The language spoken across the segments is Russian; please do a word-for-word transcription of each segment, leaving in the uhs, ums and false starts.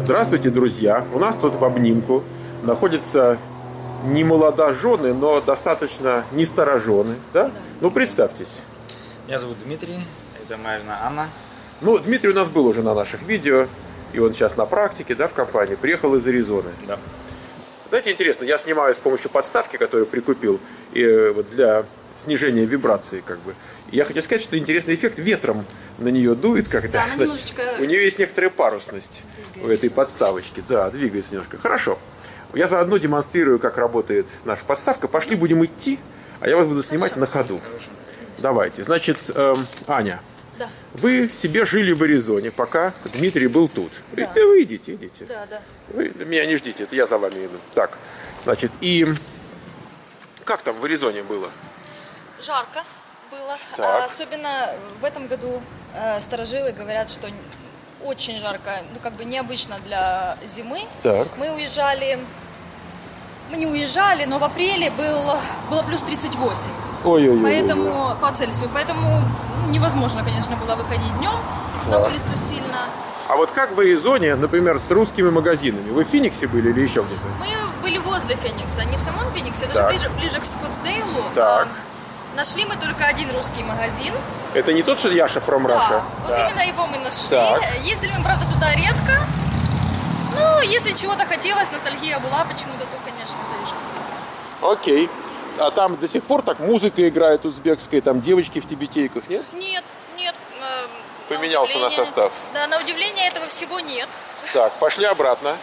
Здравствуйте, друзья! У нас тут в обнимку находятся не молодожены, но достаточно не старожены, да? Ну, представьтесь. Меня зовут Дмитрий, это моя жена Анна. Ну, Дмитрий у нас был уже на наших видео, и он сейчас на практике, да, в компании, приехал из Аризоны. Да. Знаете, интересно, я снимаю с помощью подставки, которую прикупил, и вот для снижения вибрации, как бы. И я хочу сказать, что интересный эффект, ветром на нее дует, как это. Да, она немножечко... У нее есть некоторая парусность двигается. У этой подставочки, да, двигается немножко. Хорошо. Я заодно демонстрирую, как работает наша подставка. Пошли, будем идти, а я вас буду снимать Хорошо. на ходу. Хорошо. Давайте. Значит, эм, Аня, да. Вы себе жили в Аризоне, пока Дмитрий был тут. Да. И вы идите, идите. Да, да. Вы меня не ждите, это я за вами иду. Так, значит, и как там в Аризоне было? Жарко было. Так. Особенно в этом году э, старожилы говорят, что очень жарко, ну как бы необычно для зимы. Так. Мы уезжали, мы не уезжали, но в апреле был, было плюс тридцать восемь. Ой-ой-ой. Поэтому по Цельсию, поэтому невозможно, конечно, было выходить днем на улицу сильно. А вот как в Аризоне, например, с русскими магазинами? Вы в Фениксе были или еще где-то? Мы были возле Феникса, не в самом Фениксе, даже ближе, ближе к Скоттсдейлу. Так. Нашли мы только один русский магазин. Это не тот, что Яша from Russia? Да, вот да. именно его мы нашли. Так. Ездили мы, правда, туда редко. Ну, если чего-то хотелось, ностальгия была, почему-то, то, конечно, заезжали. Окей. А там до сих пор так музыка играет узбекская, там девочки в тибетейках, нет? Нет, нет. Э, Поменялся на, на состав. Да, на удивление этого всего нет. Так, пошли обратно.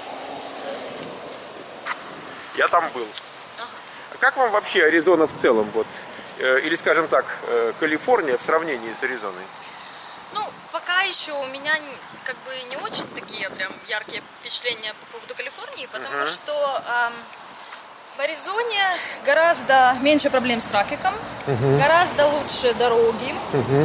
Я там был. Ага. А как вам вообще Аризона в целом? Вот? Или, скажем так, Калифорния в сравнении с Аризоной? Ну, пока еще у меня как бы не очень такие прям яркие впечатления по поводу Калифорнии, потому uh-huh. что эм, в Аризоне гораздо меньше проблем с трафиком, uh-huh. гораздо лучше дороги, uh-huh.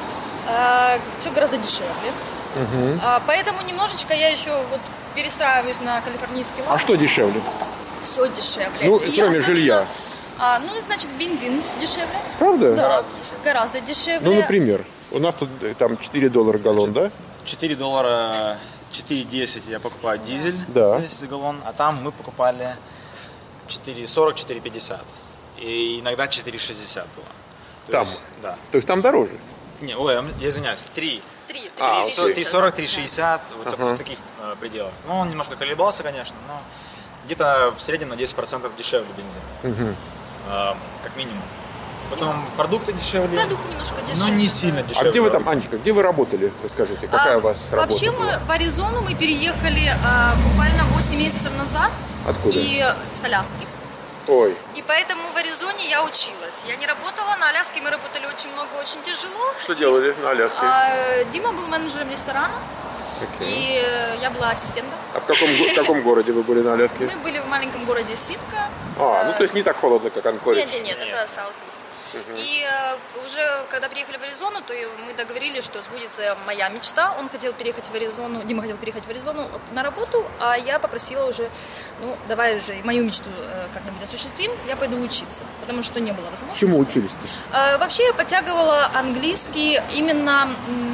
э, все гораздо дешевле. Uh-huh. Э, поэтому немножечко я еще вот перестраиваюсь на калифорнийский лад. А что дешевле? Все дешевле. Ну, И кроме особенно, жилья. А, ну, значит, бензин дешевле. Правда? Да, гораздо, гораздо дешевле. Ну, например, у нас тут там четыре доллара галлон, да? четыре доллара, четыре десять я покупаю дизель да. здесь за галлон, а там мы покупали четыре сорок, четыре пятьдесят. И иногда четыре шестьдесят было. То там? Есть, да. То есть там дороже? Не, ой, я извиняюсь, три. три, а, три сорок, три шестьдесят, да. вот ага. в таких э, пределах. Ну, он немножко колебался, конечно, но где-то в среднем на десять процентов дешевле бензин. Угу. Как минимум. Потом продукты дешевле. Продукты немножко дешевле. Но не сильно да. дешевле. А где вы там, Анечка, где вы работали? Расскажите, какая а, у вас работа Вообще была? мы в Аризону мы переехали а, буквально восемь месяцев назад. Откуда? И с Аляски. Ой. И поэтому в Аризоне я училась. Я не работала, на Аляске мы работали очень много, очень тяжело. Что и, делали на Аляске? А, Дима был менеджером ресторана. Okay. И я была ассистентом. А в каком, в каком городе вы были на Аляске? Мы были в маленьком городе Ситка. А, ну то есть не так холодно, как Анкоридж. Нет, нет, нет, нет. Это Southeast. Uh-huh. И э, уже когда приехали в Аризону, то мы договорились, что сбудется моя мечта. Он хотел переехать в Аризону, Дима хотел переехать в Аризону на работу, а я попросила уже, ну, давай уже мою мечту э, как-нибудь осуществим, я пойду учиться, потому что не было возможности. Чему учились-то? Э, вообще я подтягивала английский именно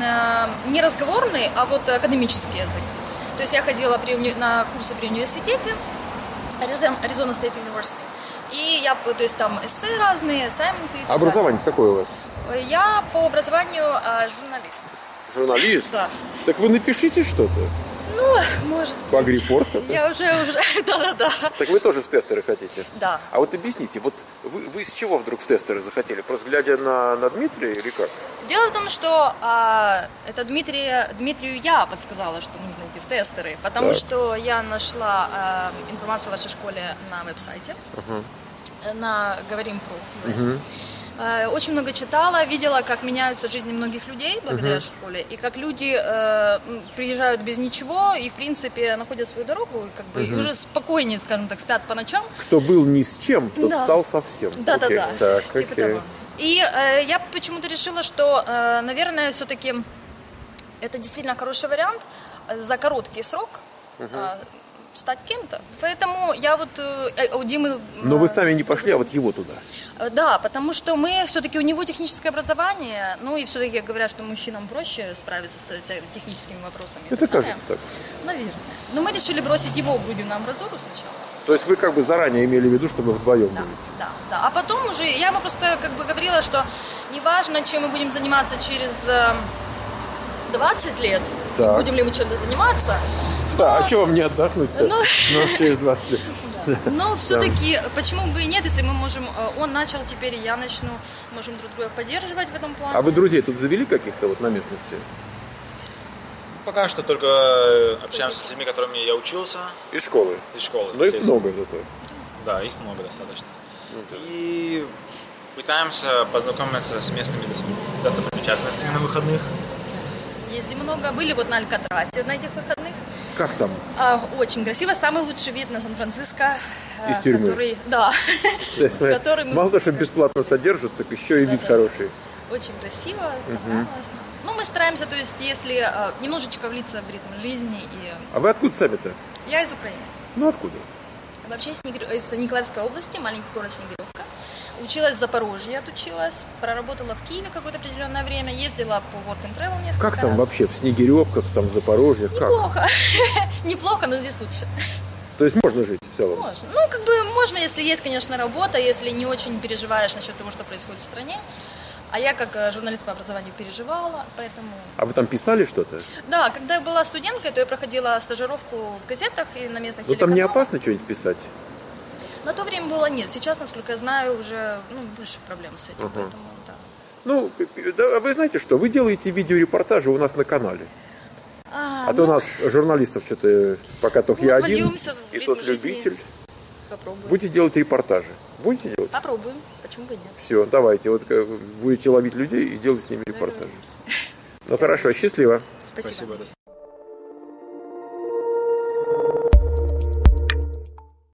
э, не разговорный, а вот академический язык. То есть я ходила при, на курсы при университете, Arizona State University. И я, то есть там эссе разные, ассайменты. Образование какое у вас? Я по образованию а, журналист. Журналист? Да. Так вы напишите что-то. Ну, может быть. По агрипорт? Я уже, уже, да-да-да. Так вы тоже в тестеры хотите? Да. А вот объясните, вот вы, вы с чего вдруг в тестеры захотели? Просто глядя на, на Дмитрия или как? Дело в том, что а, это Дмитрия, Дмитрию я подсказала, что нужно идти в тестеры, потому так. что я нашла а, информацию о вашей школе на веб-сайте, uh-huh. на Говорим про ю эс. Uh-huh. Очень много читала, видела, как меняются жизни многих людей благодаря uh-huh. школе, и как люди э, приезжают без ничего и, в принципе, находят свою дорогу, и, как бы, uh-huh. и уже спокойнее, скажем так, спят по ночам. Кто был ни с чем, тот да. стал совсем. Да-да-да, так, типа окей. того. И э, я почему-то решила, что, э, наверное, все-таки это действительно хороший вариант за короткий срок. Uh-huh. э, стать кем-то. Поэтому я вот э, у Димы... Но вы сами не пошли, а вот его туда. Э, Да, потому что мы, все-таки у него техническое образование, ну и все-таки говорят, что мужчинам проще справиться с э, техническими вопросами. Это Так далее. кажется так. Наверное. Но мы решили бросить его грудью на амбразуру сначала. То есть вы как бы заранее имели в виду, что вы вдвоем Да, будете? да, да. А потом уже, я ему просто как бы говорила, что неважно, чем мы будем заниматься через э, двадцать лет, Так. будем ли мы чем-то заниматься, Да, а что вам не отдохнуть-то? Ну. Ну, через двадцать лет. но все-таки почему бы и нет, если мы можем, э, он начал, теперь и я начну, можем друг друга поддерживать в этом плане. А вы друзей тут завели каких-то вот на местности? Пока что только общаемся с людьми, которыми я учился Из школы? из школы. Но их естественно. много зато. Да, их много достаточно. Ну, да. И пытаемся познакомиться с местными дос- достопримечательностями на выходных. Ездим много, были вот на Алькатрасе на этих выходных. Как там? А, очень красиво, самый лучший вид на Сан-Франциско. э, Из тюрьмы? Который, да, То есть, смотри, который мы- мало того, что бесплатно содержат, так еще и вид Да-да. хороший. очень красиво, да, классно. Ну, мы стараемся, то есть, если э, немножечко влиться в ритм жизни. И А вы откуда сами-то? я из Украины. Ну, откуда? Вообще из, Снегир- из Николаевской области, маленький город Снегиревка. Училась в Запорожье, отучилась, проработала в Киеве какое-то определенное время, ездила по Work and Travel несколько Как там раз. вообще? В Снегиревках, там в Запорожьях? Как? Неплохо. Неплохо, но здесь лучше. То есть можно жить в целом? Можно. Ну, как бы можно, если есть, конечно, работа, если не очень переживаешь насчет того, что происходит в стране. А я, как э, журналист по образованию, переживала, поэтому... А вы там писали что-то? Да, когда я была студенткой, то я проходила стажировку в газетах и на местных Ну, там не телеканалах. опасно что-нибудь писать? На то время было нет. Сейчас, насколько я знаю, уже ну, больше проблем с этим, поэтому да. Ну, да, вы знаете что, вы делаете видеорепортажи у нас на канале. А, А то у нас журналистов что-то пока только Вот я один, вольемся в и ритм тот жизни. любитель. попробуем. Будете делать репортажи? Будете делать? Попробуем. Почему бы и нет? Все, давайте, вот э, будете ловить людей и делать с ними репортажи. Ну хорошо, счастливо. Спасибо. Спасибо.